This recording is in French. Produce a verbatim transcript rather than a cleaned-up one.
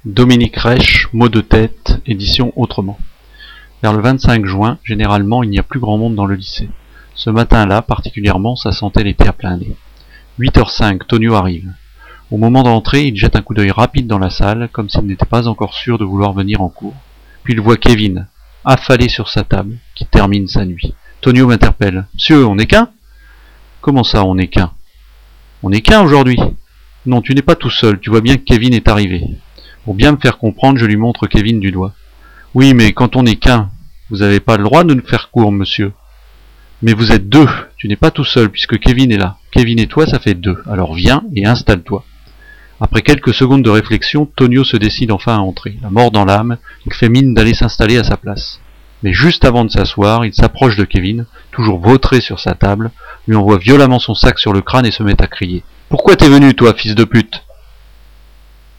Dominique Reich, Mots de tête, édition Autrement. Vers le vingt-cinq juin, généralement, il n'y a plus grand monde dans le lycée. Ce matin-là, particulièrement, ça sentait l'été à plein nez. huit heures cinq, Tonio arrive. Au moment d'entrer, il jette un coup d'œil rapide dans la salle, comme s'il n'était pas encore sûr de vouloir venir en cours. Puis il voit Kevin, affalé sur sa table, qui termine sa nuit. Tonio m'interpelle. « Monsieur, on n'est qu'un ?»« Comment ça, on n'est qu'un ?»« On n'est qu'un aujourd'hui. »« Non, tu n'es pas tout seul, tu vois bien que Kevin est arrivé. » Pour bien me faire comprendre, je lui montre Kevin du doigt. « Oui, mais quand on n'est qu'un, vous n'avez pas le droit de nous faire court, monsieur. »« Mais vous êtes deux, tu n'es pas tout seul, puisque Kevin est là. Kevin et toi, ça fait deux. Alors viens et installe-toi. » Après quelques secondes de réflexion, Tonio se décide enfin à entrer. La mort dans l'âme, il fait mine d'aller s'installer à sa place. Mais juste avant de s'asseoir, il s'approche de Kevin, toujours vautré sur sa table, lui envoie violemment son sac sur le crâne et se met à crier. « Pourquoi t'es venu, toi, fils de pute ?